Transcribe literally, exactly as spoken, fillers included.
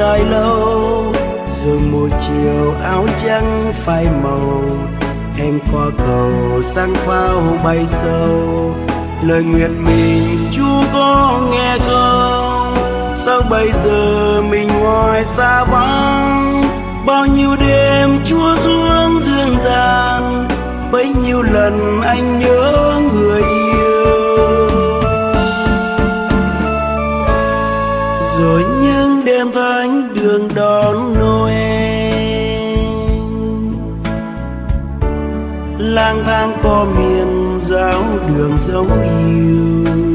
dài lâu, rồi một chiều áo trắng phai màu, em qua cầu sang pháo bay sâu. Lời nguyện mình Chúa có nghe không? Sao bây giờ mình ngoài xa vắng? Bao nhiêu đêm Chúa xuống dương gian, bấy nhiêu lần anh nhớ người yêu. Rồi những đêm thánh đường đón Noel, lang thang có miền giáo đường dấu yêu.